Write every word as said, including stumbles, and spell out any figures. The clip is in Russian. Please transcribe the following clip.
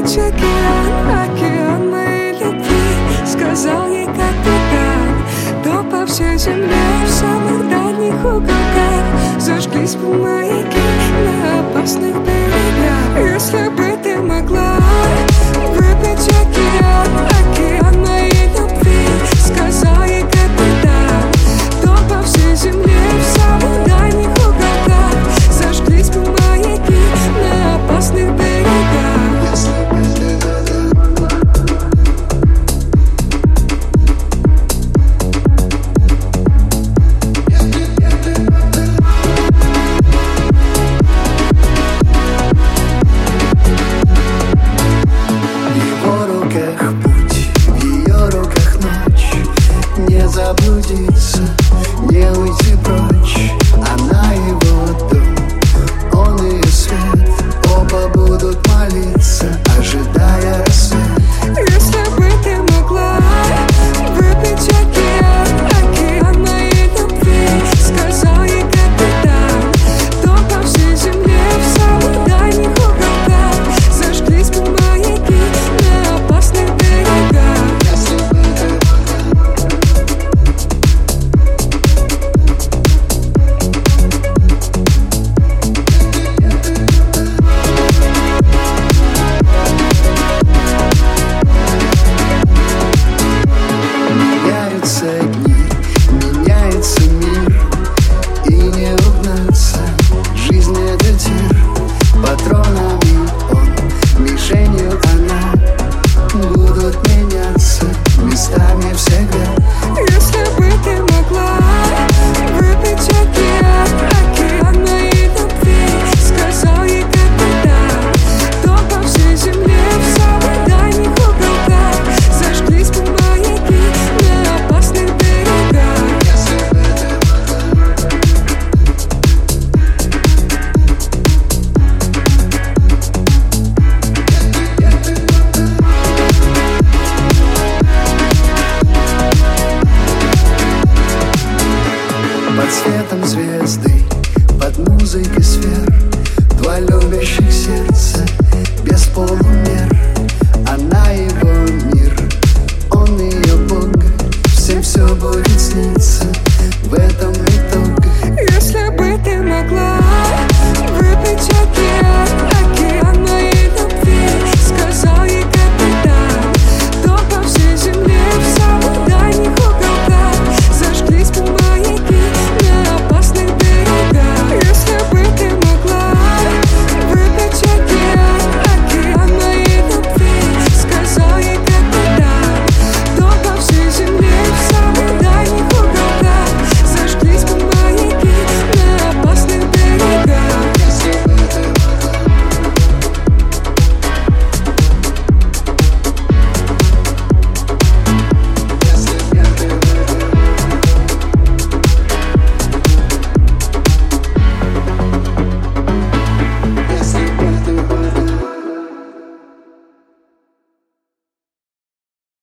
выпить океан, океан моей любви. Сказал ей капитан, то по всей земле в самых дальних уголках зажглись бы маяки на опасных берегах. Если бы ты могла выпить океан, океан моей любви. Сказал ей капитан, то по всей земле в самых дальних уголках зажглись бы маяки на опасных берегах. Заблудиться, не уйти прочь. Она его дом, он ее свет. Оба будут молиться, ожидая рассвет. Если бы ты могла выпить океан, океан моей любви. Сказал ей капитан, то по всей земле в самых дальних уголках зажглись бы маяки на опасных берегах. Меняется мир, и не угнаться. Жизнь — это тир, патронами он, мишенью она. Будут меняться местами всегда. Если бы ты могла выпить океан, океан моей любви. Сказал ей капитан, то по всей земле в самых дальних уголках зажглись бы маяки на опасных берегах. Под светом звезды, под музыкой сфер, два любящих сердца без полумер. Она его мир, он ее Бог, всем все будет сниться в этом